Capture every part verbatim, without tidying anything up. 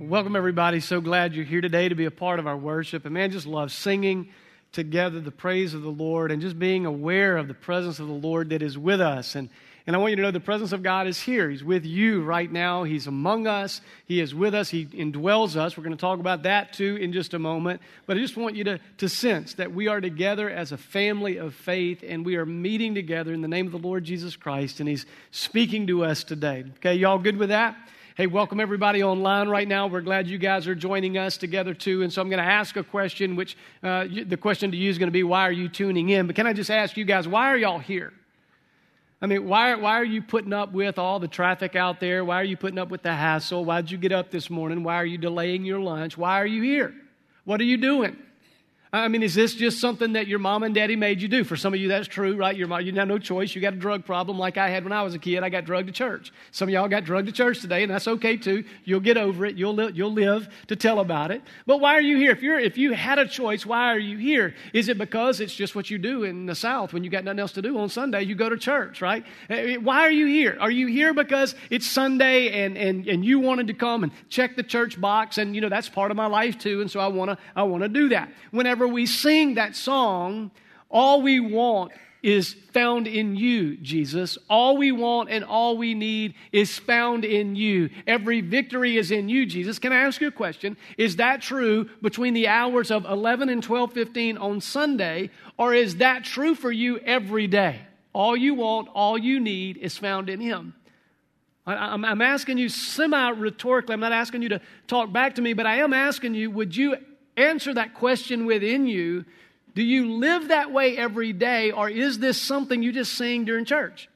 Welcome, everybody. So glad you're here today to be a part of our worship. And man, just love singing together the praise of the Lord and just being aware of the presence of the Lord that is with us. And, and I want you to know the presence of God is here. He's with you right now. He's among us. He is with us. He indwells us. We're going to talk about that too in just a moment. But I just want you to, to sense that we are together as a family of faith and we are meeting together in the name of the Lord Jesus Christ. And He's speaking to us today. Okay, y'all good with that? Hey, welcome everybody online right now. We're glad you guys are joining us together too. And so I'm going to ask a question, which uh, the question to you is going to be, why are you tuning in? But can I just ask you guys, why are y'all here? I mean, why, why are you putting up with all the traffic out there? Why are you putting up with the hassle? Why did you get up this morning? Why are you delaying your lunch? Why are you here? What are you doing? I mean, is this just something that your mom and daddy made you do? For some of you, that's true, right? Your mom, you have no choice. You got a drug problem like I had when I was a kid. I got drugged to church. Some of y'all got drugged to church today, and that's okay too. You'll get over it. You'll li- you'll live to tell about it. But why are you here? If you're if you had a choice, why are you here? Is it because it's just what you do in the South when you got nothing else to do on Sunday? You go to church, right? Why are you here? Are you here because it's Sunday and and and you wanted to come and check the church box? And you know that's part of my life too, and so I wanna I wanna do that. Whenever we sing that song, all we want is found in you, Jesus. All we want and all we need is found in you. Every victory is in you, Jesus. Can I ask you a question? Is that true between the hours of eleven and twelve fifteen on Sunday, or is that true for you every day? All you want, all you need is found in Him. I'm, I'm asking you semi-rhetorically. I'm not asking you to talk back to me, but I am asking you, would you answer that question within you? Do you live that way every day, or is this something you just sing during church?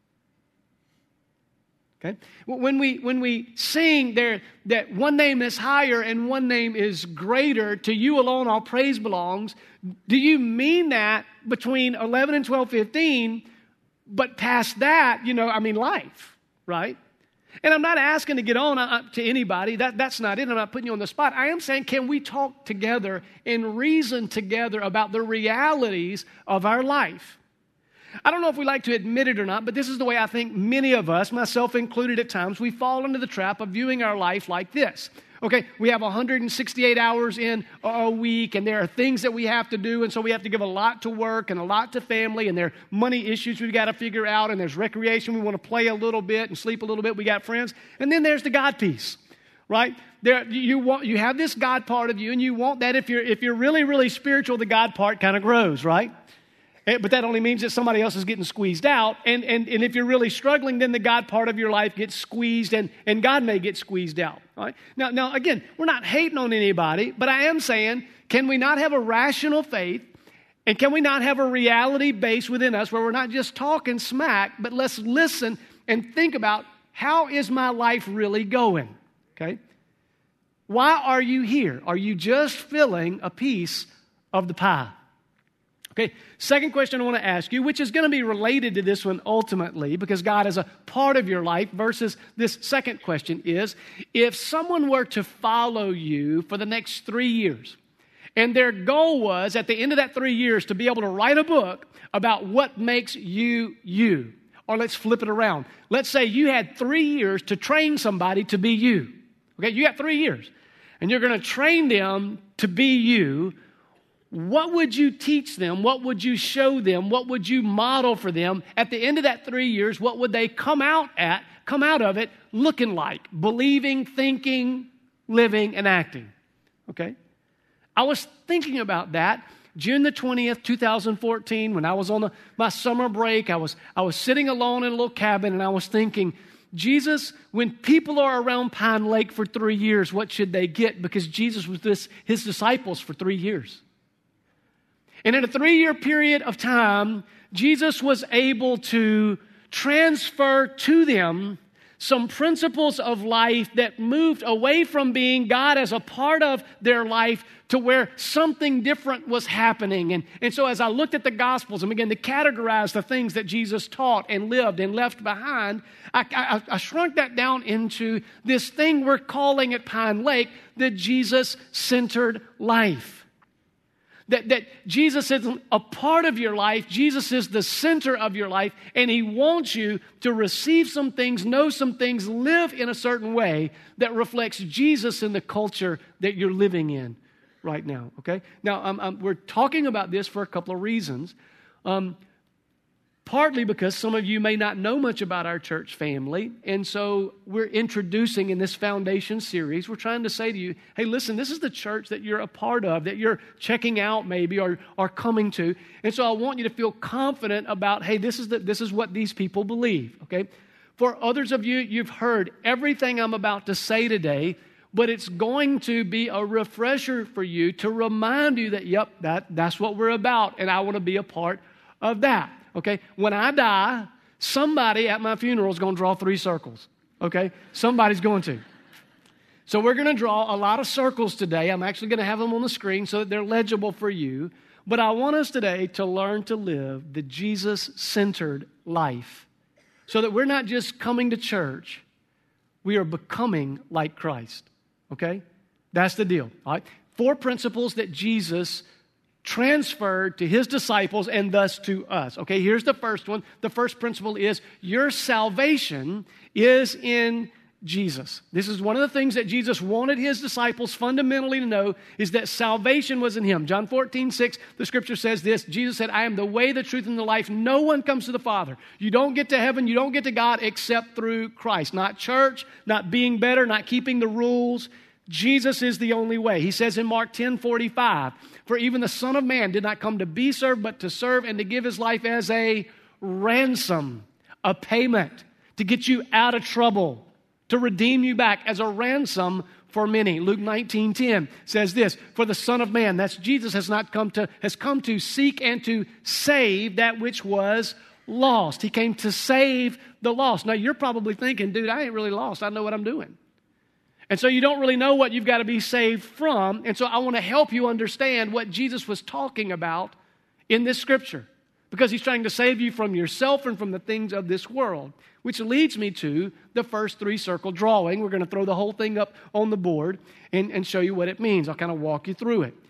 Okay. When we when we sing there that one name is higher and one name is greater, to you alone all praise belongs, do you mean that between eleven and twelve fifteen, but past that, you know, I mean life, right? And I'm not asking to get on uh, to anybody. That, that's not it. I'm not putting you on the spot. I am saying, can we talk together and reason together about the realities of our life? I don't know if we like to admit it or not, but this is the way I think many of us, myself included at times, we fall into the trap of viewing our life like this. Okay, we have one hundred sixty-eight hours in a week, and there are things that we have to do, and so we have to give a lot to work and a lot to family, and there are money issues we've got to figure out, and there's recreation, we want to play a little bit and sleep a little bit, we got friends, and then there's the God piece, right? There, you want, you have this God part of you, and you want that if you're if you're really, really spiritual, the God part kind of grows, right? But that only means that somebody else is getting squeezed out. And, and, and if you're really struggling, then the God part of your life gets squeezed and, and God may get squeezed out. Right? Now, now, again, we're not hating on anybody, but I am saying, can we not have a rational faith? And can we not have a reality base within us where we're not just talking smack, but let's listen and think about, how is my life really going? Okay? Why are you here? Are you just filling a piece of the pie? Okay, second question I want to ask you, which is going to be related to this one ultimately, because God is a part of your life, versus this second question is, if someone were to follow you for the next three years, and their goal was at the end of that three years to be able to write a book about what makes you you, or let's flip it around. Let's say you had three years to train somebody to be you. Okay, you got three years, and you're going to train them to be you. What would you teach them? What would you show them? What would you model for them? At the end of that three years, what would they come out at, come out of it looking like? Believing, thinking, living, and acting. Okay? I was thinking about that June the twentieth, twenty fourteen, when I was on the, my summer break. I was, I was sitting alone in a little cabin, and I was thinking, Jesus, when people are around Pine Lake for three years, what should they get? Because Jesus was this, his disciples for three years. And in a three-year period of time, Jesus was able to transfer to them some principles of life that moved away from being God as a part of their life to where something different was happening. And, and so as I looked at the Gospels and began to categorize the things that Jesus taught and lived and left behind, I, I, I shrunk that down into this thing we're calling at Pine Lake the Jesus-centered life. That, that Jesus isn't a part of your life. Jesus is the center of your life, and He wants you to receive some things, know some things, live in a certain way that reflects Jesus in the culture that you're living in right now, okay? Now, um, um, we're talking about this for a couple of reasons. Um, partly because some of you may not know much about our church family, and so we're introducing in this foundation series, we're trying to say to you, hey, listen, this is the church that you're a part of, that you're checking out maybe or, or coming to, and so I want you to feel confident about, hey, this is, the, this is what these people believe, okay? For others of you, you've heard everything I'm about to say today, but it's going to be a refresher for you to remind you that, yep, that, that's what we're about, and I want to be a part of that. Okay, when I die, somebody at my funeral is going to draw three circles. Okay, somebody's going to. So we're going to draw a lot of circles today. I'm actually going to have them on the screen so that they're legible for you. But I want us today to learn to live the Jesus-centered life so that we're not just coming to church, we are becoming like Christ. Okay, that's the deal. All right, four principles that Jesus transferred to His disciples and thus to us. Okay, here's the first one. The first principle is your salvation is in Jesus. This is one of the things that Jesus wanted His disciples fundamentally to know, is that salvation was in Him. John fourteen six, the scripture says this. Jesus said, I am the way, the truth, and the life. No one comes to the Father. You don't get to heaven, you don't get to God except through Christ. Not church, not being better, not keeping the rules. Jesus is the only way. He says in Mark ten forty-five, for even the Son of Man did not come to be served, but to serve and to give His life as a ransom, a payment, to get you out of trouble, to redeem you back as a ransom for many. Luke nineteen ten says this, for the Son of Man, that's Jesus, has not come to, has come to seek and to save that which was lost. He came to save the lost. Now you're probably thinking, dude, I ain't really lost. I know what I'm doing. And so you don't really know what you've got to be saved from. And so I want to help you understand what Jesus was talking about in this scripture, because He's trying to save you from yourself and from the things of this world, which leads me to the first three circle drawing. We're going to throw the whole thing up on the board and, and show you what it means. I'll kind of walk you through it.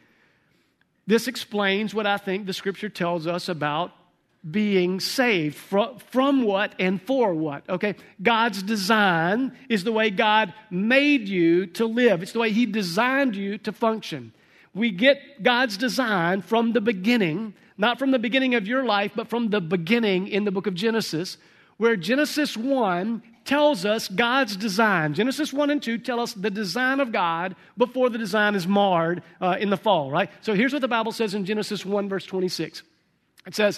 This explains what I think the scripture tells us about being saved. From, from what and for what, okay? God's design is the way God made you to live. It's the way He designed you to function. We get God's design from the beginning, not from the beginning of your life, but from the beginning in the book of Genesis, where Genesis one tells us God's design. Genesis one and two tell us the design of God before the design is marred uh, in the fall, right? So here's what the Bible says in Genesis one, verse twenty-six. It says,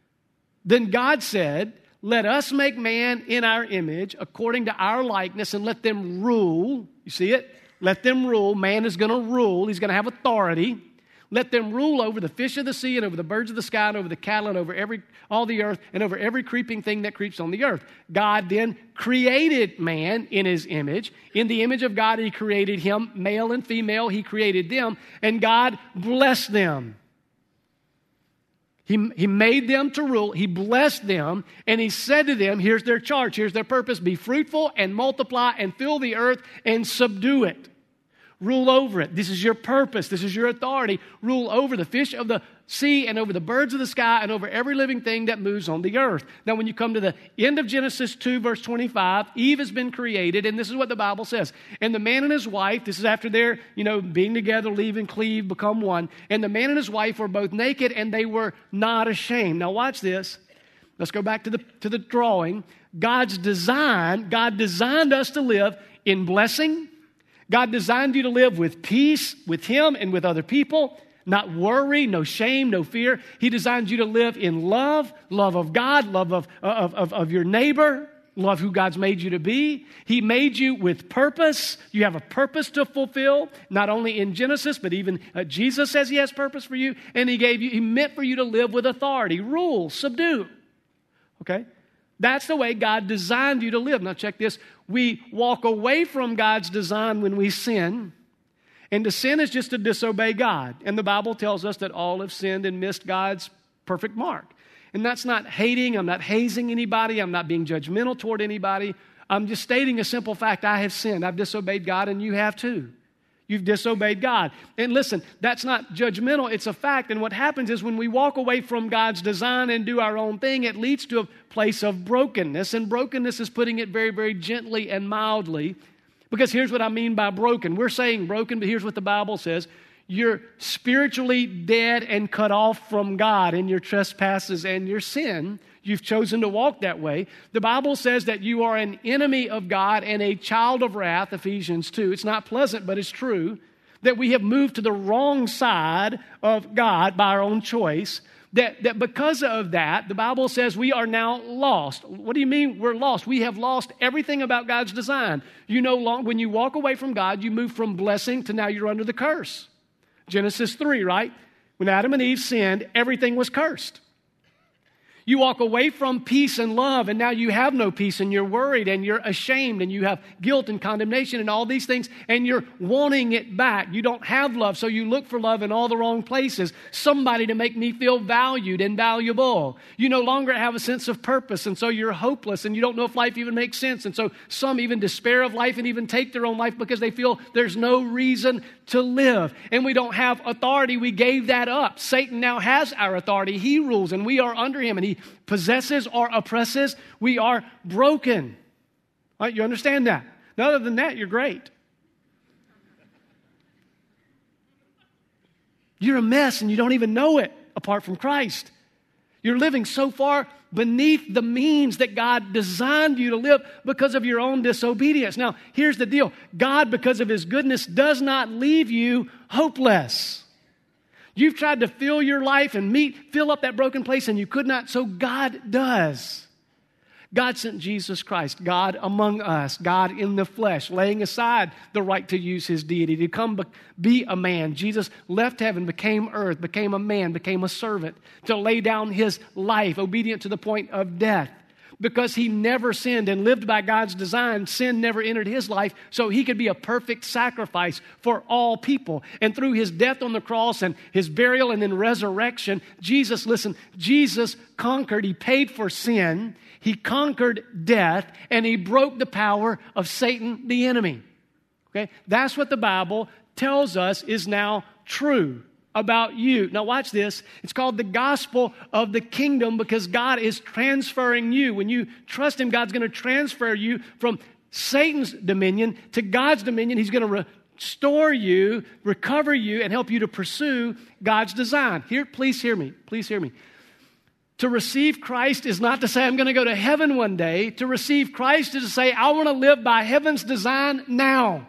then God said, let us make man in our image according to our likeness and let them rule. You see it? Let them rule. Man is going to rule. He's going to have authority. Let them rule over the fish of the sea and over the birds of the sky and over the cattle and over every all the earth and over every creeping thing that creeps on the earth. God then created man in His image. In the image of God, He created him. Male and female, He created them. And God blessed them. He, he made them to rule. He blessed them. And He said to them, here's their charge, here's their purpose. Be fruitful and multiply and fill the earth and subdue it. Rule over it. This is your purpose. This is your authority. Rule over the fish of the sea and over the birds of the sky and over every living thing that moves on the earth. Now, when you come to the end of Genesis two, verse twenty-five, Eve has been created, and this is what the Bible says. And the man and his wife, this is after they're, you know, being together, leave and cleave, become one. And the man and his wife were both naked, and they were not ashamed. Now, watch this. Let's go back to the, to the drawing. God's design, God designed us to live in blessing. God designed you to live with peace with Him and with other people, not worry, no shame, no fear. He designed you to live in love, love of God, love of, of, of, of your neighbor, love who God's made you to be. He made you with purpose. You have a purpose to fulfill, not only in Genesis, but even uh, Jesus says He has purpose for you, and He gave you, He meant for you to live with authority, rule, subdue. Okay? That's the way God designed you to live. Now check this. We walk away from God's design when we sin. And to sin is just to disobey God. And the Bible tells us that all have sinned and missed God's perfect mark. And that's not hating. I'm not hazing anybody. I'm not being judgmental toward anybody. I'm just stating a simple fact. I have sinned. I've disobeyed God, and you have too. You've disobeyed God. And listen, that's not judgmental. It's a fact. And what happens is when we walk away from God's design and do our own thing, it leads to a place of brokenness. And brokenness is putting it very, very gently and mildly. Because here's what I mean by broken. We're saying broken, but here's what the Bible says. You're spiritually dead and cut off from God in your trespasses and your sin. You've chosen to walk that way. The Bible says that you are an enemy of God and a child of wrath, Ephesians two. It's not pleasant, but it's true. That we have moved to the wrong side of God by our own choice. That, that because of that, the Bible says we are now lost. What do you mean we're lost? We have lost everything about God's design. You no longer, when you walk away from God, you move from blessing to now you're under the curse. Genesis three, right? When Adam and Eve sinned, everything was cursed. You walk away from peace and love, and now you have no peace, and you're worried, and you're ashamed, and you have guilt and condemnation and all these things, and you're wanting it back. You don't have love, so you look for love in all the wrong places. Somebody to make me feel valued and valuable. You no longer have a sense of purpose, and so you're hopeless, and you don't know if life even makes sense. And so some even despair of life and even take their own life because they feel there's no reason to live. And we don't have authority. We gave that up. Satan now has our authority. He rules, and we are under him, and he possesses or oppresses. We are broken. All right, you understand that? Now, other than that, you're great. You're a mess and you don't even know it apart from Christ. You're living so far beneath the means that God designed you to live because of your own disobedience. Now, here's the deal. God, because of his goodness, does not leave you hopeless. You've tried to fill your life and meet, fill up that broken place, and you could not, so God does. God sent Jesus Christ, God among us, God in the flesh, laying aside the right to use his deity, to come be a man. Jesus left heaven, became earth, became a man, became a servant, to lay down his life, obedient to the point of death. Because he never sinned and lived by God's design, sin never entered his life, so he could be a perfect sacrifice for all people. And through his death on the cross and his burial and then resurrection, Jesus, listen, Jesus conquered, he paid for sin, he conquered death, and he broke the power of Satan, the enemy. Okay? That's what the Bible tells us is now true about you. Now watch this. It's called the gospel of the kingdom because God is transferring you. When you trust him, God's going to transfer you from Satan's dominion to God's dominion. He's going to restore you, recover you, and help you to pursue God's design. Here, please hear me. Please hear me. To receive Christ is not to say I'm going to go to heaven one day. To receive Christ is to say I want to live by heaven's design now.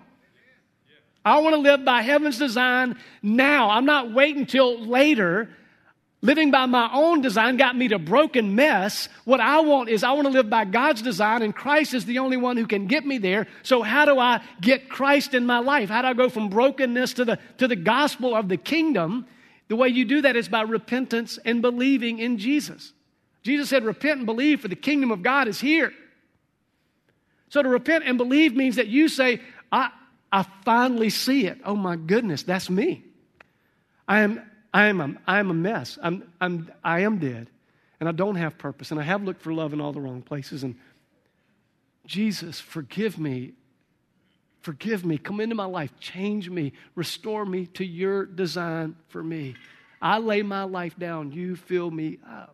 I want to live by heaven's design now. I'm not waiting till later. Living by my own design got me to a broken mess. What I want is I want to live by God's design, and Christ is the only one who can get me there. So how do I get Christ in my life? How do I go from brokenness to the, to the gospel of the kingdom? The way you do that is by repentance and believing in Jesus. Jesus said, repent and believe, for the kingdom of God is here. So to repent and believe means that you say, I I finally see it. Oh my goodness, that's me. I am, I am, a, I am a mess. I'm, I'm, I am dead, and I don't have purpose, and I have looked for love in all the wrong places. And Jesus, forgive me, forgive me. Come into my life, change me, restore me to your design for me. I lay my life down. You fill me up.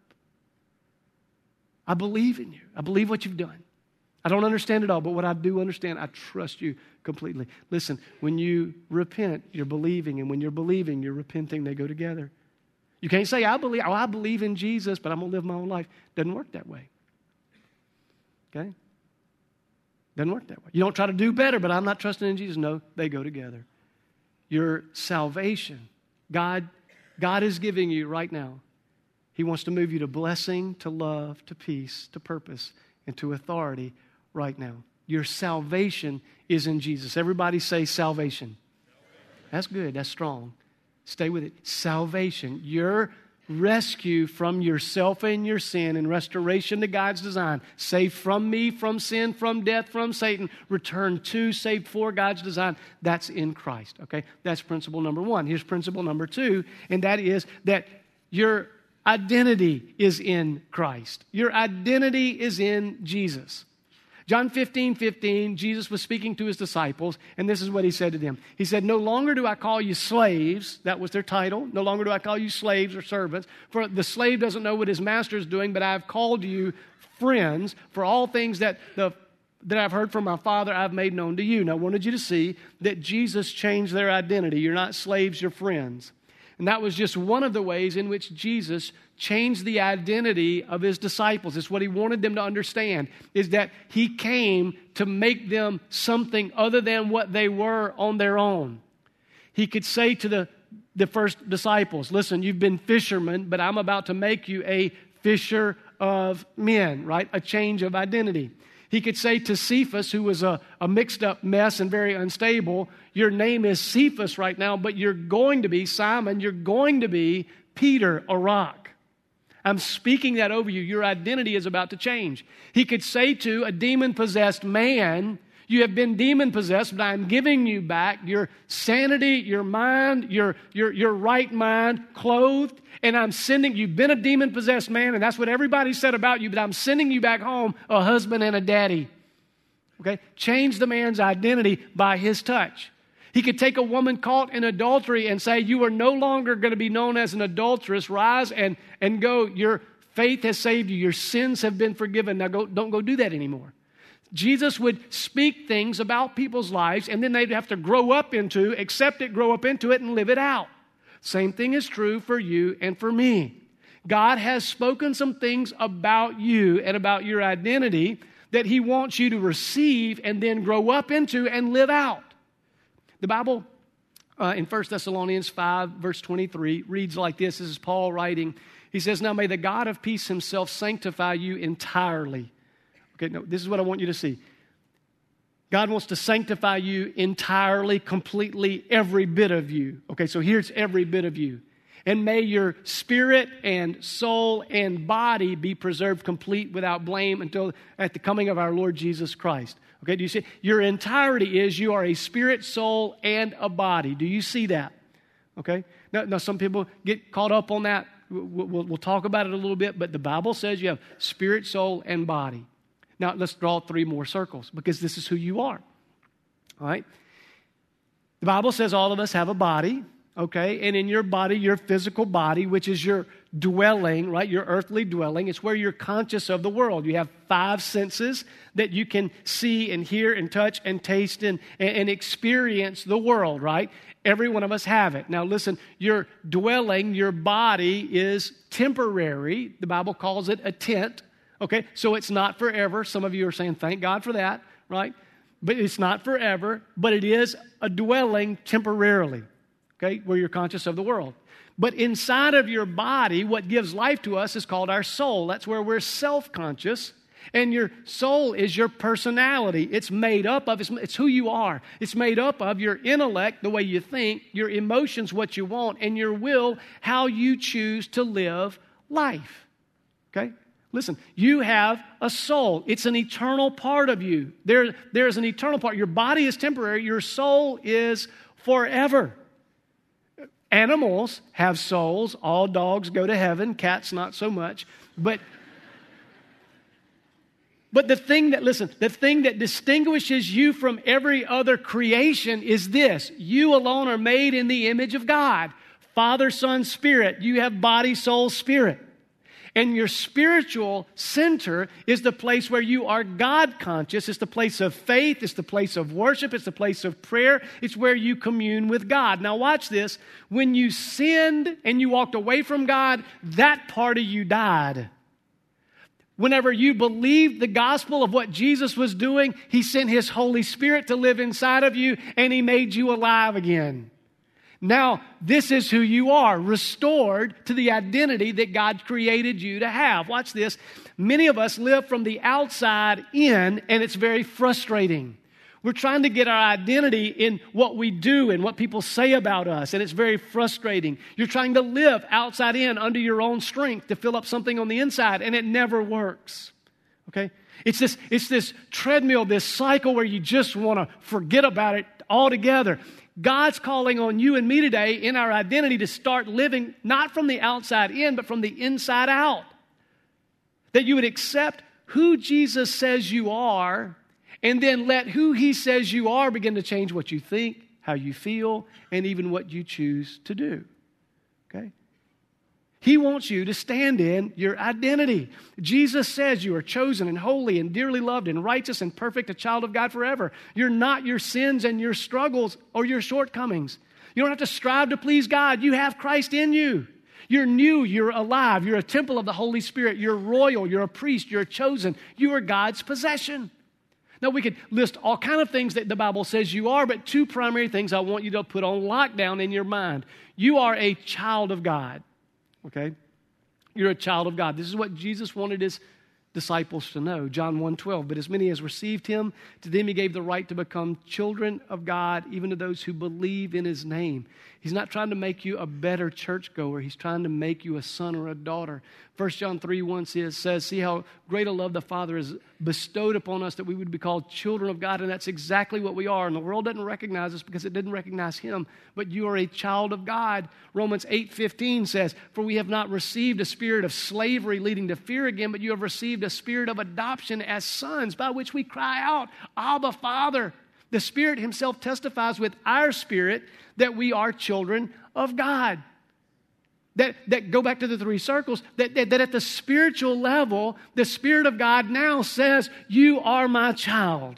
I believe in you. I believe what you've done. I don't understand it all, but what I do understand, I trust you completely. Listen, when you repent, you're believing, and when you're believing, you're repenting. They go together. You can't say, I believe, oh, I believe in Jesus, but I'm going to live my own life. Doesn't work that way. Okay? Doesn't work that way. You don't try to do better, but I'm not trusting in Jesus. No, they go together. Your salvation, God, God is giving you right now. He wants to move you to blessing, to love, to peace, to purpose, and to authority right now. Your salvation is in Jesus. Everybody say salvation. That's good. That's strong. Stay with it. Salvation. Your rescue from yourself and your sin and restoration to God's design. Saved from me, from sin, from death, from Satan. Returned to, saved for God's design. That's in Christ. Okay? That's principle number one. Here's principle number two, and that is that your identity is in Christ. Your identity is in Jesus. John fifteen, fifteen, Jesus was speaking to his disciples, and this is what he said to them. He said, no longer do I call you slaves. That was their title. No longer do I call you slaves or servants. For the slave doesn't know what his master is doing, but I have called you friends. For all things that the that I've heard from my Father, I've made known to you. Now, I wanted you to see that Jesus changed their identity. You're not slaves, you're friends. And that was just one of the ways in which Jesus changed the identity of his disciples. It's what he wanted them to understand, is that he came to make them something other than what they were on their own. He could say to the, the first disciples, listen, you've been fishermen, but I'm about to make you a fisher of men, right? A change of identity. He could say to Cephas, who was a, a mixed up mess and very unstable, your name is Cephas right now, but you're going to be, Simon, you're going to be Peter, a rock. I'm speaking that over you. Your identity is about to change. He could say to a demon-possessed man, you have been demon-possessed, but I'm giving you back your sanity, your mind, your, your, your right mind, clothed, and I'm sending, you've been a demon-possessed man, and that's what everybody said about you, but I'm sending you back home a husband and a daddy. Okay? Change the man's identity by his touch. He could take a woman caught in adultery and say, you are no longer going to be known as an adulteress. Rise and, and go. Your faith has saved you. Your sins have been forgiven. Now go, don't go do that anymore. Jesus would speak things about people's lives, and then they'd have to grow up into, accept it, grow up into it, and live it out. Same thing is true for you and for me. God has spoken some things about you and about your identity that he wants you to receive and then grow up into and live out. The Bible uh, in First Thessalonians five, verse twenty-three, reads like this. This is Paul writing. He says, now may the God of peace himself sanctify you entirely. Okay, no, this is what I want you to see. God wants to sanctify you entirely, completely, every bit of you. Okay, so here's every bit of you. And may your spirit and soul and body be preserved complete without blame until at the coming of our Lord Jesus Christ. Okay, do you see? Your entirety is you are a spirit, soul, and a body. Do you see that? Okay? Now, now some people get caught up on that. We'll, we'll, we'll talk about it a little bit, but the Bible says you have spirit, soul, and body. Now, let's draw three more circles because this is who you are. All right? The Bible says all of us have a body, okay? And in your body, your physical body, which is your dwelling, right? Your earthly dwelling, it's where you're conscious of the world. You have five senses that you can see and hear and touch and taste and, and experience the world, right? Every one of us have it. Now, listen, your dwelling, your body is temporary. The Bible calls it a tent. Okay, so it's not forever. Some of you are saying, thank God for that, right? But it's not forever, but it is a dwelling temporarily, okay, where you're conscious of the world. But inside of your body, what gives life to us is called our soul. That's where we're self-conscious, and your soul is your personality. It's made up of, it's, it's who you are. It's made up of your intellect, the way you think, your emotions, what you want, and your will, how you choose to live life, okay? Listen, you have a soul. It's an eternal part of you. There, there's an eternal part. Your body is temporary. Your soul is forever. Animals have souls. All dogs go to heaven. Cats, not so much. But, but the thing that, listen, the thing that distinguishes you from every other creation is this. You alone are made in the image of God. Father, Son, Spirit. You have body, soul, spirit. And your spiritual center is the place where you are God conscious. It's the place of faith. It's the place of worship. It's the place of prayer. It's where you commune with God. Now watch this. When you sinned and you walked away from God, that part of you died. Whenever you believed the gospel of what Jesus was doing, He sent His Holy Spirit to live inside of you, and He made you alive again. Now, this is who you are, restored to the identity that God created you to have. Watch this. Many of us live from the outside in, and it's very frustrating. We're trying to get our identity in what we do and what people say about us, and it's very frustrating. You're trying to live outside in under your own strength to fill up something on the inside, and it never works. Okay? It's this, it's this treadmill, this cycle where you just want to forget about it altogether. God's calling on you and me today in our identity to start living not from the outside in, but from the inside out. That you would accept who Jesus says you are And then let who he says you are begin to change what you think, how you feel, and even what you choose to do. Okay? He wants you to stand in your identity. Jesus says you are chosen and holy and dearly loved and righteous and perfect, a child of God forever. You're not your sins and your struggles or your shortcomings. You don't have to strive to please God. You have Christ in you. You're new, you're alive, you're a temple of the Holy Spirit, you're royal, you're a priest, you're chosen, you are God's possession. Now, we could list all kinds of things that the Bible says you are, but two primary things I want you to put on lockdown in your mind. You are a child of God, okay? You're a child of God. This is what Jesus wanted his disciples to know. John one twelve, but as many as received him, to them he gave the right to become children of God, even to those who believe in his name. He's not trying to make you a better churchgoer. He's trying to make you a son or a daughter. First John three one says, says, see how great a love the Father has bestowed upon us that we would be called children of God, and that's exactly what we are. And the world doesn't recognize us because it didn't recognize him, but you are a child of God. Romans eight fifteen says, for we have not received a spirit of slavery leading to fear again, but you have received a spirit of adoption as sons, by which we cry out, Abba, Father. The Spirit himself testifies with our spirit that we are children of God. That, that go back to the three circles, that, that, that at the spiritual level, the Spirit of God now says, you are my child.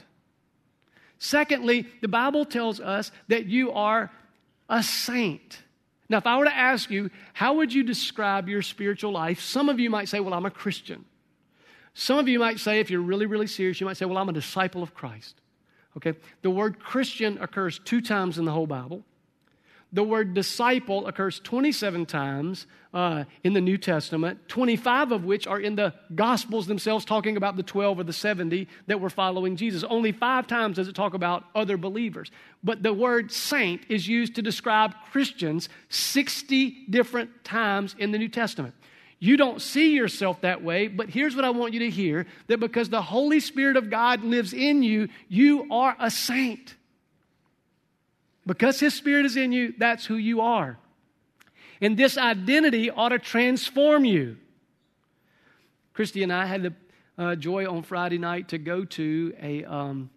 Secondly, the Bible tells us that you are a saint. Now, if I were to ask you, how would you describe your spiritual life? Some of you might say, well, I'm a Christian. Some of you might say, if you're really, really serious, you might say, well, I'm a disciple of Christ. Okay, the word Christian occurs two times in the whole Bible. The word disciple occurs twenty-seven times uh, in the New Testament, twenty-five of which are in the Gospels themselves, talking about the twelve or the seventy that were following Jesus. Only five times does it talk about other believers. But the word saint is used to describe Christians sixty different times in the New Testament. You don't see yourself that way, but here's what I want you to hear, that because the Holy Spirit of God lives in you, you are a saint. Because his Spirit is in you, that's who you are. And this identity ought to transform you. Christy and I had the uh, joy on Friday night to go to a um,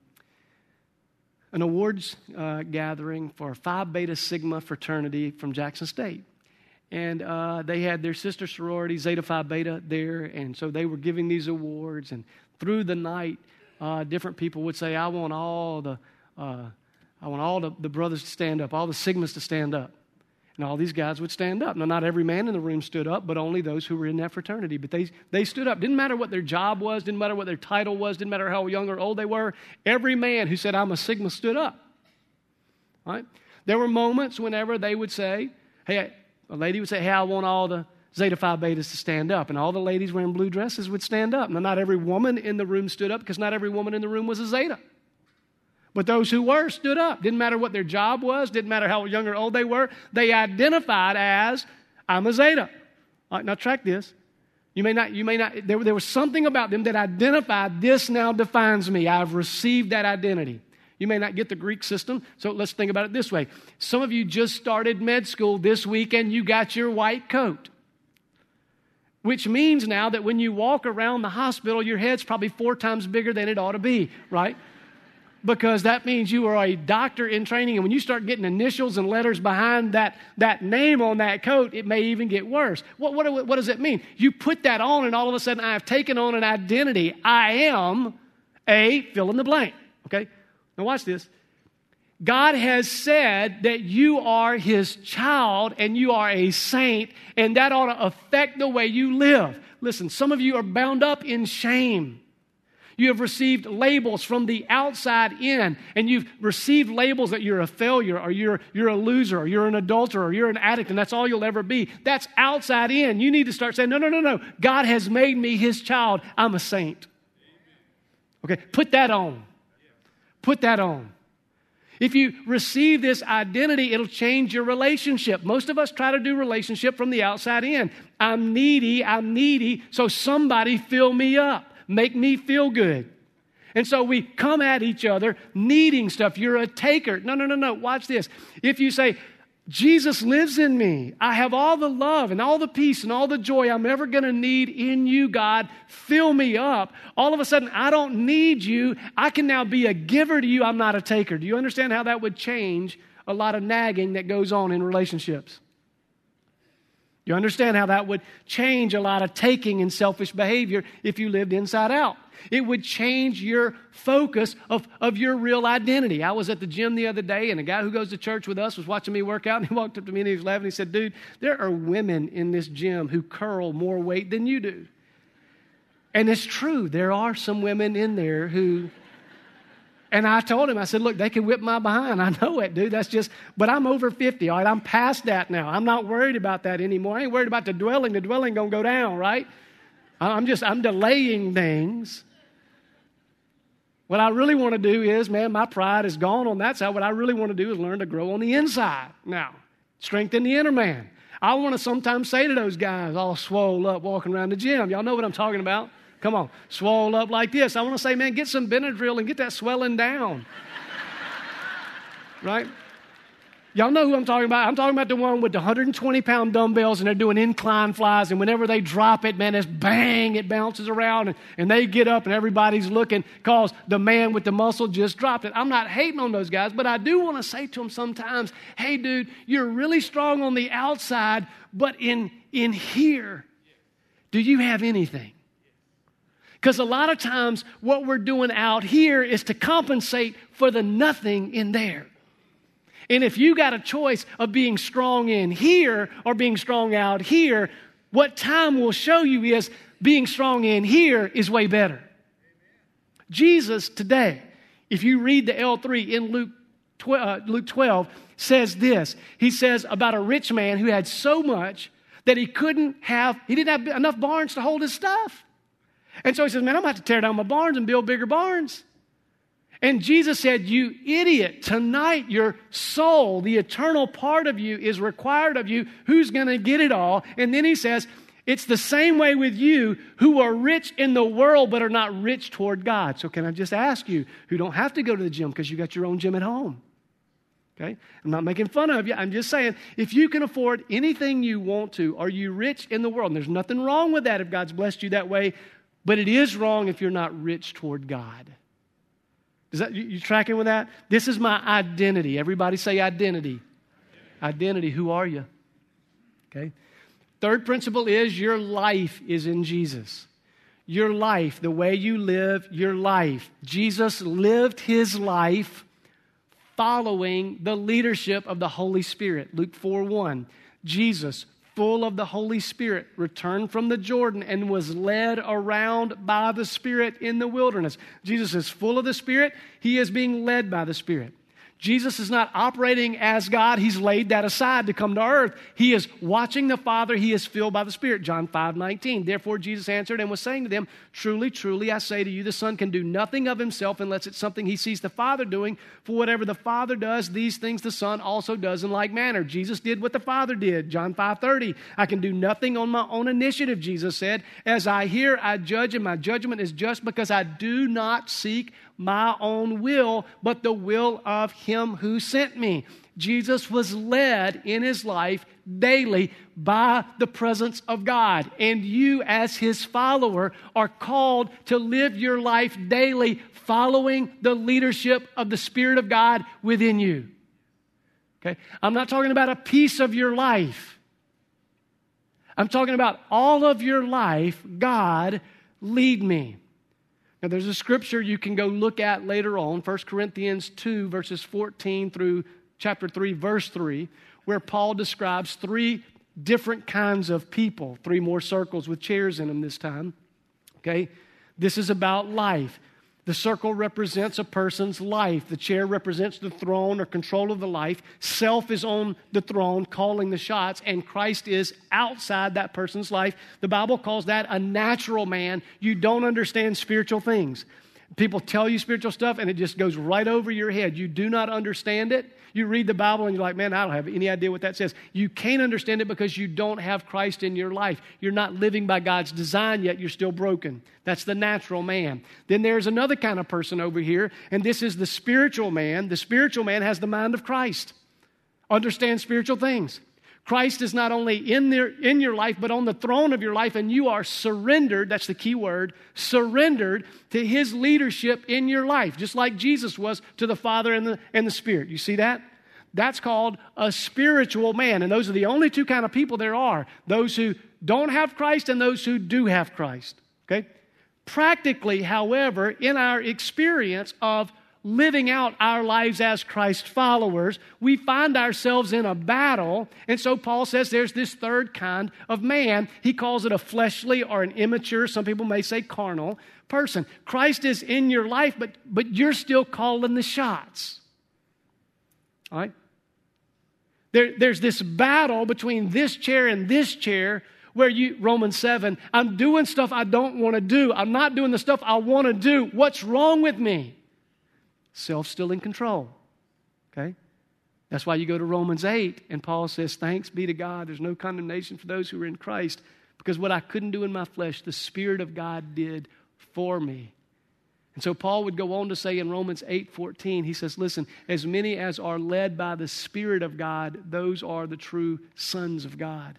an awards uh, gathering for Phi Beta Sigma fraternity from Jackson State. And uh, they had their sister sorority, Zeta Phi Beta, there. And so they were giving these awards. And through the night, uh, different people would say, I want all the uh, I want all the, the brothers to stand up, all the Sigmas to stand up. And all these guys would stand up. Now, not every man in the room stood up, but only those who were in that fraternity. But they, they stood up. Didn't matter what their job was. Didn't matter what their title was. Didn't matter how young or old they were. Every man who said, I'm a Sigma, stood up. All right? There were moments whenever they would say, hey, a lady would say, hey, I want all the Zeta Phi Betas to stand up. And all the ladies wearing blue dresses would stand up. Now, not every woman in the room stood up because not every woman in the room was a Zeta. But those who were stood up. Didn't matter what their job was. Didn't matter how young or old they were. They identified as, I'm a Zeta. All right, now track this. You may not, you may not, there, there was something about them that identified, this now defines me. I've received that identity. You may not get the Greek system, so let's think about it this way. Some of you just started med school this week and you got your white coat. Which means now that when you walk around the hospital, your head's probably four times bigger than it ought to be, right? Because that means you are a doctor in training, and when you start getting initials and letters behind that, that name on that coat, it may even get worse. What, what, what does it mean? You put that on, and all of a sudden, I have taken on an identity. I am a fill in the blank, okay? Now watch this. God has said that you are his child, and you are a saint, and that ought to affect the way you live. Listen, some of you are bound up in shame. You have received labels from the outside in, and you've received labels that you're a failure, or you're, you're a loser, or you're an adulterer, or you're an addict, and that's all you'll ever be. That's outside in. You need to start saying, no, no, no, no. God has made me his child. I'm a saint. Okay, put that on. Put that on. If you receive this identity, it'll change your relationship. Most of us try to do relationship from the outside in. I'm needy, I'm needy, so somebody fill me up. Make me feel good. And so we come at each other needing stuff. You're a taker. No, no, no, no. Watch this. If you say, Jesus lives in me. I have all the love and all the peace and all the joy I'm ever going to need in you, God. Fill me up. All of a sudden, I don't need you. I can now be a giver to you. I'm not a taker. Do you understand how that would change a lot of nagging that goes on in relationships? You understand how that would change a lot of taking and selfish behavior if you lived inside out? It would change your focus of, of your real identity. I was at the gym the other day, and a guy who goes to church with us was watching me work out, and he walked up to me and he was laughing. He said, dude, there are women in this gym who curl more weight than you do. And it's true. There are some women in there who... And I told him, I said, look, they can whip my behind. I know it, dude. That's just, but I'm over fifty, all right? I'm past that now. I'm not worried about that anymore. I ain't worried about the dwelling. The dwelling going to go down, right? I'm just, I'm delaying things. What I really want to do is, man, my pride is gone on that side. What I really want to do is learn to grow on the inside now. Strengthen the inner man. I want to sometimes say to those guys all swole up walking around the gym, y'all know what I'm talking about. Come on, swole up like this. I want to say, man, get some Benadryl and get that swelling down. Right? Y'all know who I'm talking about. I'm talking about the one with the one hundred twenty pound dumbbells and they're doing incline flies, and whenever they drop it, man, it's bang, it bounces around, and, and they get up and everybody's looking because the man with the muscle just dropped it. I'm not hating on those guys, but I do want to say to them sometimes, hey, dude, you're really strong on the outside, but in, in here, do you have anything? Because a lot of times what we're doing out here is to compensate for the nothing in there. And if you got a choice of being strong in here or being strong out here, what time will show you is being strong in here is way better. Amen. Jesus today, if you read the L three in Luke twelve, uh, Luke twelve, says this. He says about a rich man who had so much that he couldn't have, he didn't have enough barns to hold his stuff. And so he says, man, I'm about to tear down my barns and build bigger barns. And Jesus said, you idiot, tonight your soul, the eternal part of you is required of you. Who's going to get it all? And then he says, it's the same way with you who are rich in the world but are not rich toward God. So can I just ask you, who don't have to go to the gym because you got your own gym at home? Okay? I'm not making fun of you. I'm just saying, if you can afford anything you want to, are you rich in the world? And there's nothing wrong with that if God's blessed you that way. But it is wrong if you're not rich toward God. Is that you, you tracking with that? This is my identity. Everybody say identity. Identity. Identity. Who are you? Okay. Third principle is your life is in Jesus. Your life, the way you live your life. Jesus lived his life following the leadership of the Holy Spirit. Luke four one. Jesus, full of the Holy Spirit, returned from the Jordan and was led around by the Spirit in the wilderness. Jesus is full of the Spirit. He is being led by the Spirit. Jesus is not operating as God. He's laid that aside to come to earth. He is watching the Father. He is filled by the Spirit. John five nineteen. Therefore Jesus answered and was saying to them, truly, truly, I say to you, the Son can do nothing of himself unless it's something he sees the Father doing. For whatever the Father does, these things the Son also does in like manner. Jesus did what the Father did. John five thirty. I can do nothing on my own initiative, Jesus said. As I hear, I judge, and my judgment is just because I do not seek my own will, but the will of him who sent me. Jesus was led in his life daily by the presence of God. And you, as his follower, are called to live your life daily following the leadership of the Spirit of God within you. Okay? I'm not talking about a piece of your life. I'm talking about all of your life. God, lead me. Now, there's a scripture you can go look at later on, First Corinthians two, verses fourteen through chapter three, verse three, where Paul describes three different kinds of people, three more circles with chairs in them this time. Okay? This is about life. The circle represents a person's life. The chair represents the throne or control of the life. Self is on the throne calling the shots, and Christ is outside that person's life. The Bible calls that a natural man. You don't understand spiritual things. People tell you spiritual stuff, and it just goes right over your head. You do not understand it. You read the Bible, and you're like, man, I don't have any idea what that says. You can't understand it because you don't have Christ in your life. You're not living by God's design yet. You're still broken. That's the natural man. Then there's another kind of person over here, and this is the spiritual man. The spiritual man has the mind of Christ. understand spiritual things. Christ is not only in there, in your life, but on the throne of your life, and you are surrendered, that's the key word, surrendered to His leadership in your life, just like Jesus was to the Father and the, and the Spirit. You see that? That's called a spiritual man, and those are the only two kind of people there are, those who don't have Christ and those who do have Christ, okay? Practically, however, in our experience of living out our lives as Christ followers, we find ourselves in a battle. And so Paul says there's this third kind of man. He calls it a fleshly or an immature, some people may say carnal person. Christ is in your life, but, but you're still calling the shots. All right? There, there's this battle between this chair and this chair where you, Romans seven, I'm doing stuff I don't want to do. I'm not doing the stuff I want to do. What's wrong with me? Self still in control, okay? That's why you go to Romans eight, and Paul says, thanks be to God, there's no condemnation for those who are in Christ, because what I couldn't do in my flesh, the Spirit of God did for me. And so Paul would go on to say in Romans eight fourteen, he says, listen, as many as are led by the Spirit of God, those are the true sons of God.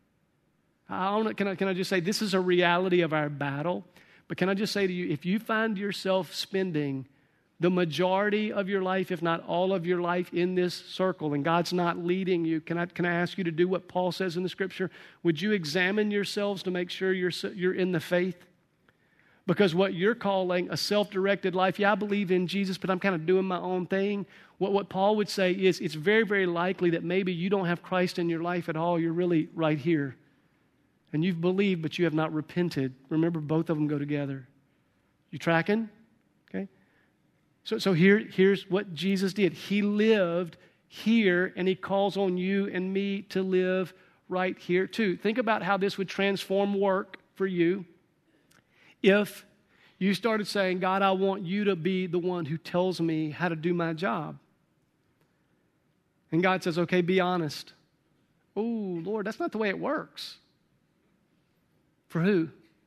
I don't, can, I, can I just say, this is a reality of our battle, but can I just say to you, if you find yourself spending the majority of your life, if not all of your life, in this circle, and God's not leading you, can I, can I ask you to do what Paul says in the Scripture? Would you examine yourselves to make sure you're, you're in the faith? Because what you're calling a self-directed life, yeah, I believe in Jesus, but I'm kind of doing my own thing. What, what Paul would say is it's very, very likely that maybe you don't have Christ in your life at all. You're really right here. And you've believed, but you have not repented. Remember, both of them go together. You tracking? Okay. So, so here, here's what Jesus did. He lived here, and He calls on you and me to live right here too. Think about how this would transform work for you if you started saying, God, I want you to be the one who tells me how to do my job. And God says, okay, be honest. Oh, Lord, that's not the way it works. For who?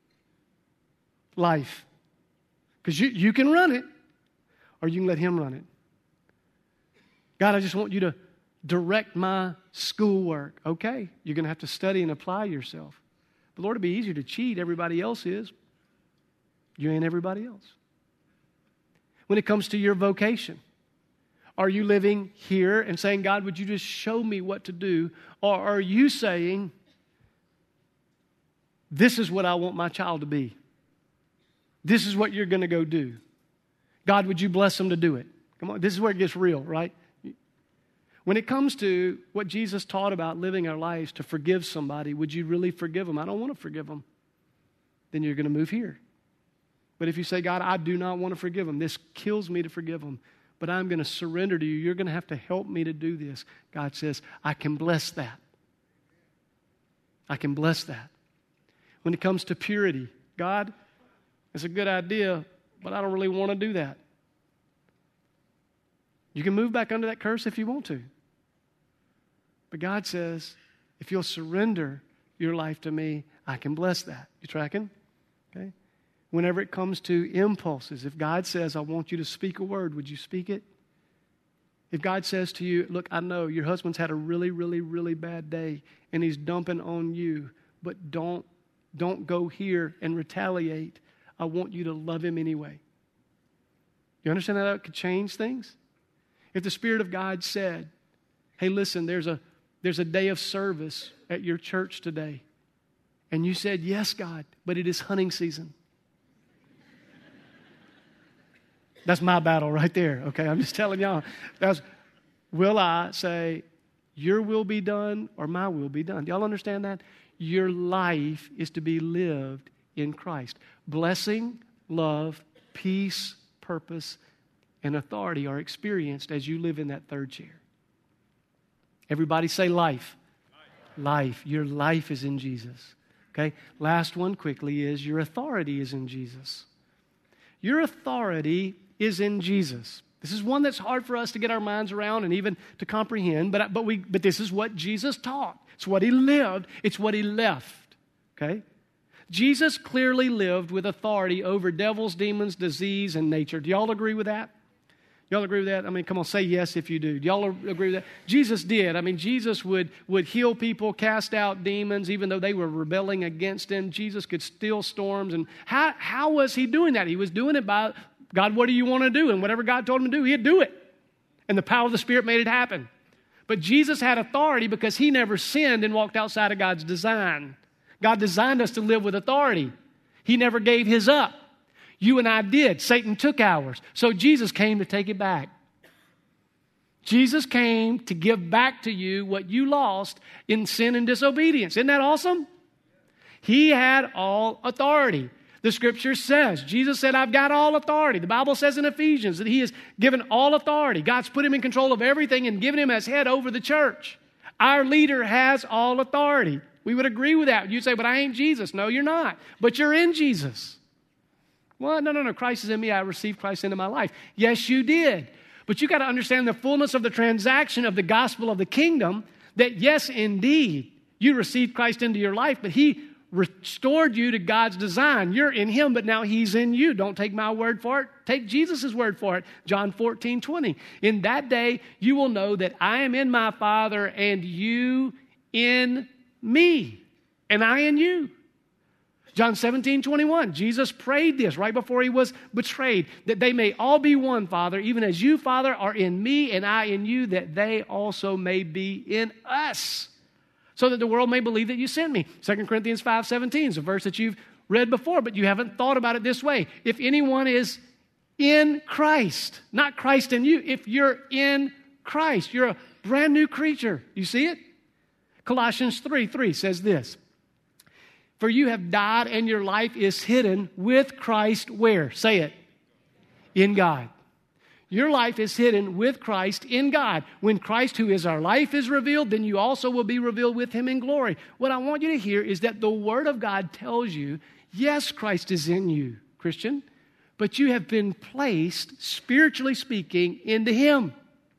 Life. Because you, you can run it, or you can let Him run it. God, I just want you to direct my schoolwork. Okay, you're going to have to study and apply yourself. But Lord, it'd be easier to cheat. Everybody else is. You ain't everybody else. When it comes to your vocation, are you living here and saying, God, would you just show me what to do? Or are you saying, this is what I want my child to be. This is what you're going to go do. God, would you bless them to do it? Come on, this is where it gets real, right? When it comes to what Jesus taught about living our lives to forgive somebody, would you really forgive them? I don't want to forgive them. Then you're going to move here. But if you say, God, I do not want to forgive them. This kills me to forgive them. But I'm going to surrender to you. You're going to have to help me to do this. God says, I can bless that. I can bless that. When it comes to purity, God, it's a good idea, but I don't really want to do that. You can move back under that curse if you want to. But God says, if you'll surrender your life to me, I can bless that. You tracking? Okay. Whenever it comes to impulses, if God says, I want you to speak a word, would you speak it? If God says to you, look, I know your husband's had a really, really, really bad day and he's dumping on you, but don't, don't go here and retaliate. I want you to love him anyway. You understand how that could change things? If the Spirit of God said, hey, listen, there's a, there's a day of service at your church today. And you said, yes, God, but it is hunting season. That's my battle right there, okay? I'm just telling y'all. That's, will I say, your will be done or my will be done? Do y'all understand that? Your life is to be lived in Christ. Blessing, love, peace, purpose, and authority are experienced as you live in that third chair. Everybody say life. Life. Life. Your life is in Jesus. Okay? Last one quickly is your authority is in Jesus. Your authority is in Jesus. This is one that's hard for us to get our minds around and even to comprehend, but, but, we, but this is what Jesus taught. It's what He lived. It's what He left. Okay? Jesus clearly lived with authority over devils, demons, disease, and nature. Do y'all agree with that? Y'all agree with that? I mean, come on, say yes if you do. Do y'all agree with that? Jesus did. I mean, Jesus would, would heal people, cast out demons, even though they were rebelling against him. Jesus could still storms. And how, how was he doing that? He was doing it by, God, what do you want to do? And whatever God told him to do, he'd do it. And the power of the Spirit made it happen. But Jesus had authority because he never sinned and walked outside of God's design. God designed us to live with authority. He never gave his up. You and I did. Satan took ours. So Jesus came to take it back. Jesus came to give back to you what you lost in sin and disobedience. Isn't that awesome? He had all authority. The scripture says, Jesus said, I've got all authority. The Bible says in Ephesians that he has given all authority. God's put him in control of everything and given him as head over the church. Our leader has all authority. We would agree with that. You'd say, but I ain't Jesus. No, you're not. But you're in Jesus. Well, no, no, no. Christ is in me. I received Christ into my life. Yes, you did. But you got to understand the fullness of the transaction of the gospel of the kingdom, that yes, indeed, you received Christ into your life, but he restored you to God's design. You're in him, but now he's in you. Don't take my word for it. Take Jesus' word for it. John fourteen twenty. In that day, you will know that I am in my Father and you in me, and I in you. John seventeen twenty-one, Jesus prayed this right before he was betrayed, that they may all be one, Father, even as you, Father, are in me and I in you, that they also may be in us, so that the world may believe that you sent me. Second Corinthians five seventeen is a verse that you've read before, but you haven't thought about it this way. If anyone is in Christ, not Christ in you, if you're in Christ, you're a brand new creature. You see it? Colossians three three says this, for you have died and your life is hidden with Christ where? Say it. In God. Your life is hidden with Christ in God. When Christ, who is our life, is revealed, then you also will be revealed with him in glory. What I want you to hear is that the Word of God tells you, yes, Christ is in you, Christian, but you have been placed, spiritually speaking, into him.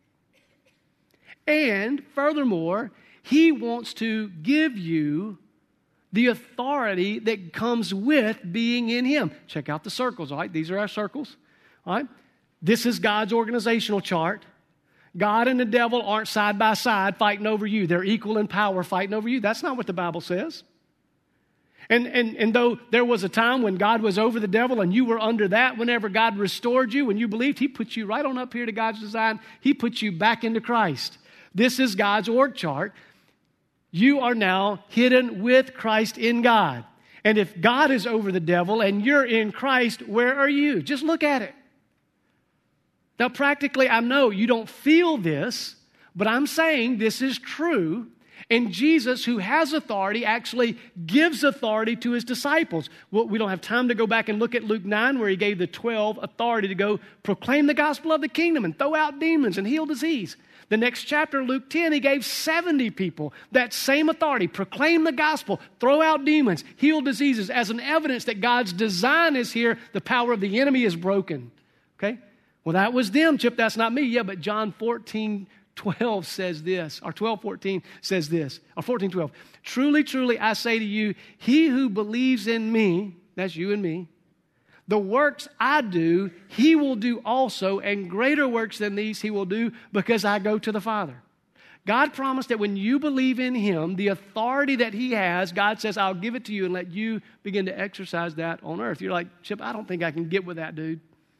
And furthermore, he wants to give you the authority that comes with being in him. Check out the circles, all right? These are our circles, all right? This is God's organizational chart. God and the devil aren't side by side fighting over you. They're equal in power fighting over you. That's not what the Bible says. And, and, and though there was a time when God was over the devil and you were under that, whenever God restored you, when you believed, he put you right on up here to God's design. He put you back into Christ. This is God's org chart. You are now hidden with Christ in God. And if God is over the devil and you're in Christ, where are you? Just look at it. Now, practically, I know you don't feel this, but I'm saying this is true. And Jesus, who has authority, actually gives authority to his disciples. Well, we don't have time to go back and look at Luke nine, where he gave the twelve authority to go proclaim the gospel of the kingdom and throw out demons and heal disease. The next chapter, Luke ten, he gave seventy people that same authority. Proclaim the gospel, throw out demons, heal diseases as an evidence that God's design is here. The power of the enemy is broken. Okay? Well, that was them, Chip. That's not me. Yeah, but John fourteen twelve says this, or twelve fourteen says this, or fourteen twelve. Truly, truly, I say to you, he who believes in me, that's you and me, the works I do, he will do also, and greater works than these he will do, because I go to the Father. God promised that when you believe in him, the authority that he has, God says, I'll give it to you and let you begin to exercise that on earth. You're like, Chip, I don't think I can get with that, dude.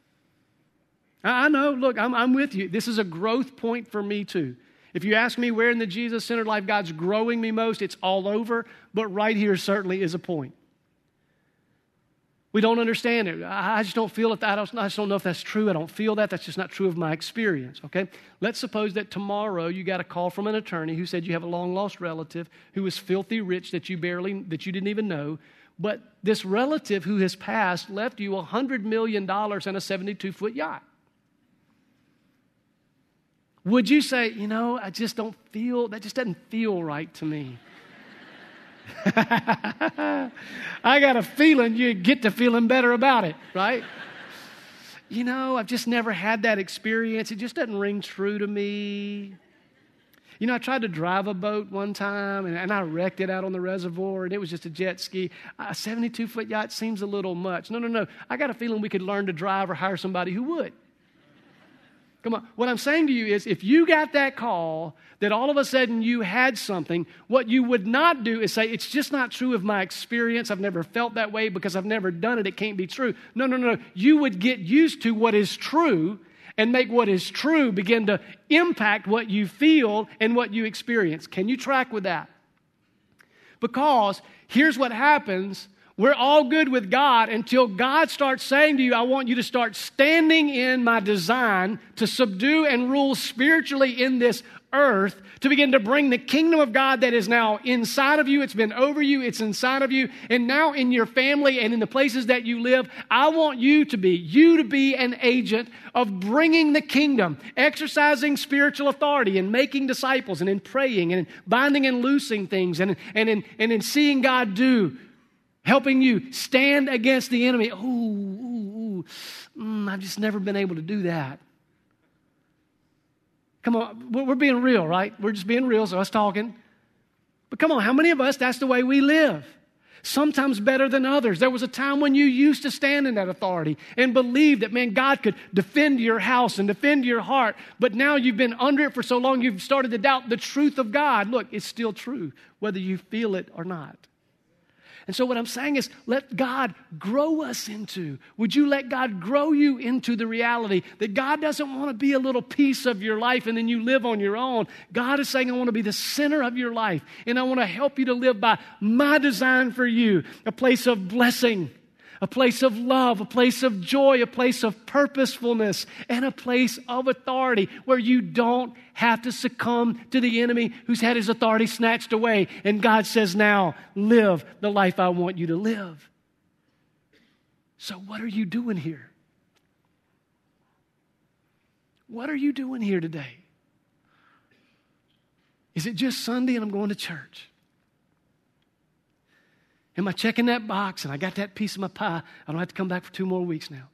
I know, look, I'm, I'm with you. This is a growth point for me too. If you ask me where in the Jesus-centered life God's growing me most, it's all over, but right here certainly is a point. We don't understand it. I just don't feel it. I, don't, I just don't know if that's true. I don't feel that. That's just not true of my experience, okay? Let's suppose that tomorrow you got a call from an attorney who said you have a long-lost relative who was filthy rich that you barely, that you didn't even know, but this relative who has passed left you one hundred million dollars and a seventy-two foot yacht. Would you say, you know, I just don't feel, that just doesn't feel right to me? I got a feeling you get to feeling better about it, right? You know, I've just never had that experience. It just doesn't ring true to me. You know, I tried to drive a boat one time, and, and I wrecked it out on the reservoir, and it was just a jet ski. A seventy-two foot yacht seems a little much. No, no, no. I got a feeling we could learn to drive or hire somebody who would. Come on. What I'm saying to you is if you got that call that all of a sudden you had something, what you would not do is say, it's just not true of my experience. I've never felt that way because I've never done it. It can't be true. No, no, no. You would get used to what is true and make what is true begin to impact what you feel and what you experience. Can you track with that? Because here's what happens. We're all good with God until God starts saying to you, I want you to start standing in my design to subdue and rule spiritually in this earth, to begin to bring the kingdom of God that is now inside of you. It's been over you. It's inside of you. And now in your family and in the places that you live, I want you to be, you to be an agent of bringing the kingdom, exercising spiritual authority and making disciples and in praying and in binding and loosing things and, and, in, and in seeing God do. Helping you stand against the enemy. Ooh, ooh, ooh. Mm, I've just never been able to do that. Come on, we're being real, right? We're just being real, so us talking. But come on, how many of us, that's the way we live? Sometimes better than others. There was a time when you used to stand in that authority and believe that, man, God could defend your house and defend your heart. But now you've been under it for so long, you've started to doubt the truth of God. Look, it's still true, whether you feel it or not. And so what I'm saying is, let God grow us into. Would you let God grow you into the reality that God doesn't want to be a little piece of your life and then you live on your own. God is saying, I want to be the center of your life. And I want to help you to live by my design for you. A place of blessing, a place of love, a place of joy, a place of purposefulness, and a place of authority where you don't have to succumb to the enemy who's had his authority snatched away. And God says, now live the life I want you to live. So what are you doing here? What are you doing here today? Is it just Sunday and I'm going to church? Am I checking that box and I got that piece of my pie? I don't have to come back for two more weeks now.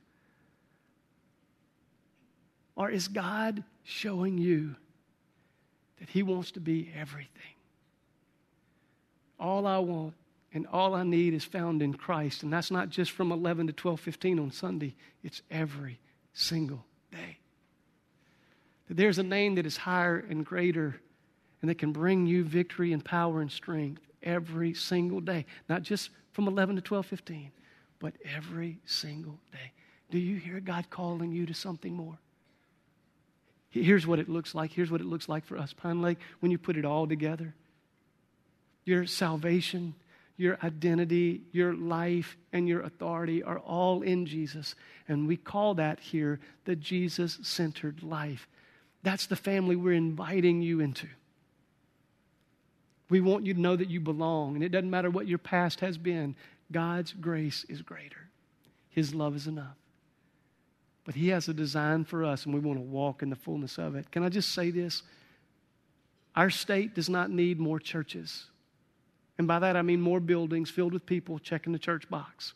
Or is God showing you that He wants to be everything? All I want and all I need is found in Christ. And that's not just from eleven to twelve fifteen on Sunday. It's every single day. That there's a name that is higher and greater and that can bring you victory and power and strength every single day. Not just from eleven to twelve fifteen, but every single day. Do you hear God calling you to something more? Here's what it looks like. Here's what it looks like for us, Pine Lake, when you put it all together. Your salvation, your identity, your life, and your authority are all in Jesus. And we call that here the Jesus-centered life. That's the family we're inviting you into. We want you to know that you belong. And it doesn't matter what your past has been. God's grace is greater. His love is enough. But He has a design for us, and we want to walk in the fullness of it. Can I just say this? Our state does not need more churches. And by that I mean more buildings filled with people checking the church box.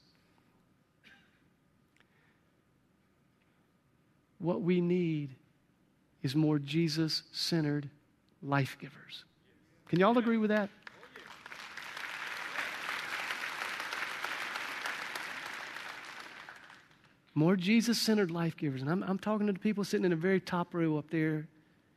What we need is more Jesus-centered life givers. Can y'all agree with that? More Jesus-centered life givers. And I'm, I'm talking to the people sitting in the very top row up there.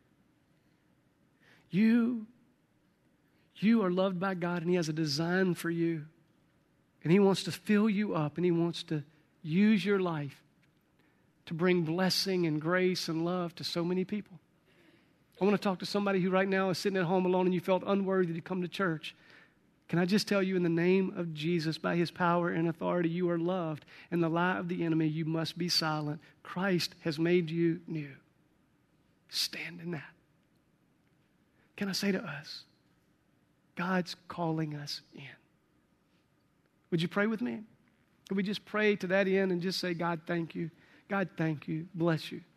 You, you are loved by God, and He has a design for you. And He wants to fill you up, and He wants to use your life to bring blessing and grace and love to so many people. I want to talk to somebody who right now is sitting at home alone and you felt unworthy to come to church. Can I just tell you, in the name of Jesus, by His power and authority, you are loved. And the lie of the enemy, you must be silent. Christ has made you new. Stand in that. Can I say to us, God's calling us in. Would you pray with me? Could we just pray to that end and just say, God, thank you. God, thank you. Bless you.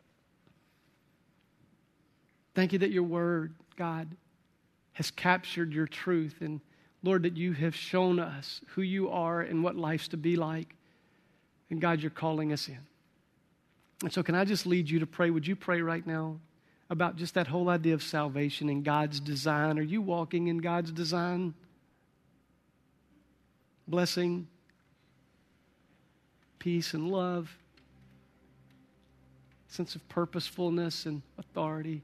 Thank you that your word, God, has captured your truth. And Lord, that you have shown us who you are and what life's to be like. And God, you're calling us in. And so can I just lead you to pray? Would you pray right now about just that whole idea of salvation and God's design? Are you walking in God's design? Blessing, peace, and love. sense of purposefulness and authority?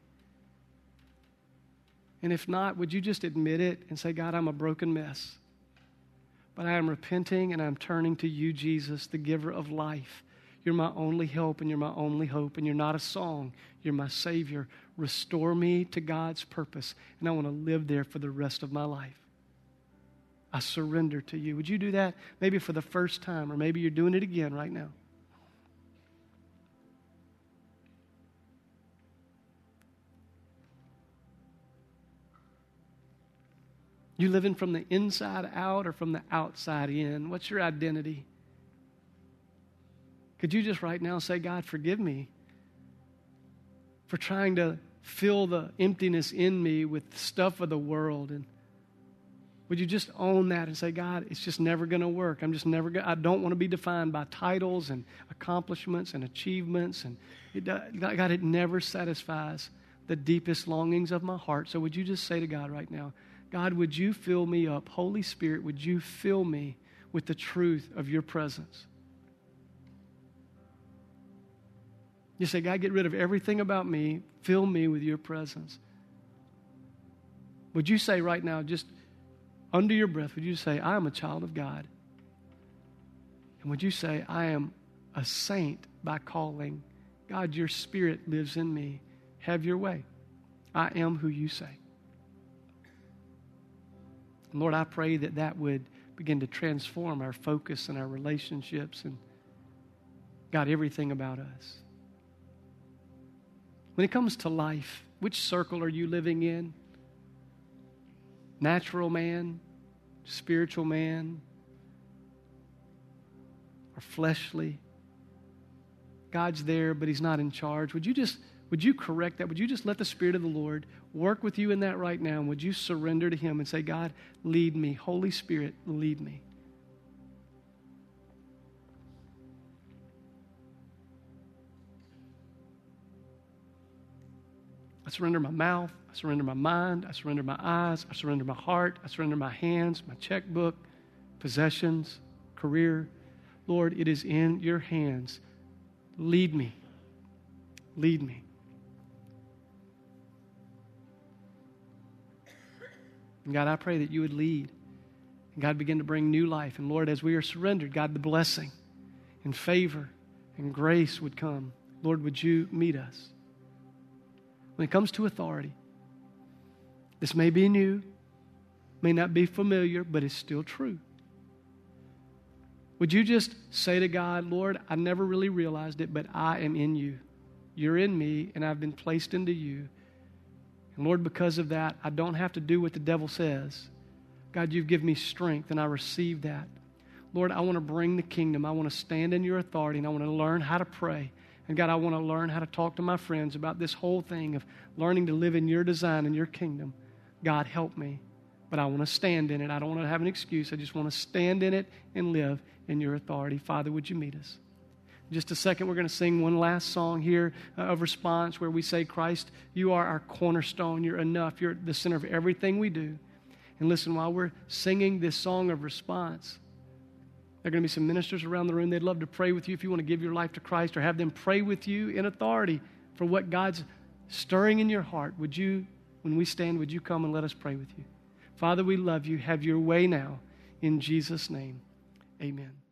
And if not, would you just admit it and say, God, I'm a broken mess, but I am repenting and I'm turning to you, Jesus, the giver of life. You're my only help and you're my only hope, and you're not a song. You're my Savior. Restore me to God's purpose, and I want to live there for the rest of my life. I surrender to you. Would you do that maybe for the first time, or maybe you're doing it again right now? You living from the inside out or from the outside in? What's your identity? Could you just right now say, God, forgive me for trying to fill the emptiness in me with the stuff of the world? And would you just own that and say, God, it's just never going to work. I'm just never going I don't want to be defined by titles and accomplishments and achievements. And it, God, it never satisfies the deepest longings of my heart. So would you just say to God right now, God, would you fill me up? Holy Spirit, would you fill me with the truth of your presence? You say, God, get rid of everything about me. Fill me with your presence. Would you say right now, just under your breath, would you say, I am a child of God? And would you say, I am a saint by calling? God, your Spirit lives in me. Have your way. I am who you say. And Lord, I pray that that would begin to transform our focus and our relationships and, God, everything about us. When it comes to life, which circle are you living in? Natural man, spiritual man, or fleshly? God's there, but he's not in charge. Would you just, would you correct that? Would you just let the Spirit of the Lord work with you in that right now? And would you surrender to him and say, God, lead me. Holy Spirit, lead me. I surrender my mouth. I surrender my mind. I surrender my eyes. I surrender my heart. I surrender my hands, my checkbook, possessions, career. Lord, it is in your hands. Lead me. Lead me. And God, I pray that you would lead. And God, begin to bring new life. And Lord, as we are surrendered, God, the blessing and favor and grace would come. Lord, would you meet us? When it comes to authority, this may be new, may not be familiar, but it's still true. Would you just say to God, Lord, I never really realized it, but I am in you. You're in me, and I've been placed into you. And Lord, because of that, I don't have to do what the devil says. God, you've given me strength, and I receive that. Lord, I want to bring the kingdom. I want to stand in your authority, and I want to learn how to pray. And God, I want to learn how to talk to my friends about this whole thing of learning to live in your design and your kingdom. God, help me. But I want to stand in it. I don't want to have an excuse. I just want to stand in it and live in your authority. Father, would you meet us? In just a second, we're going to sing one last song here uh, of response where we say, Christ, you are our cornerstone. You're enough. You're the center of everything we do. And listen, while we're singing this song of response, there are going to be some ministers around the room. They'd love to pray with you if you want to give your life to Christ, or have them pray with you in authority for what God's stirring in your heart. Would you, when we stand, would you come and let us pray with you? Father, we love you. Have your way now. In Jesus' name, amen.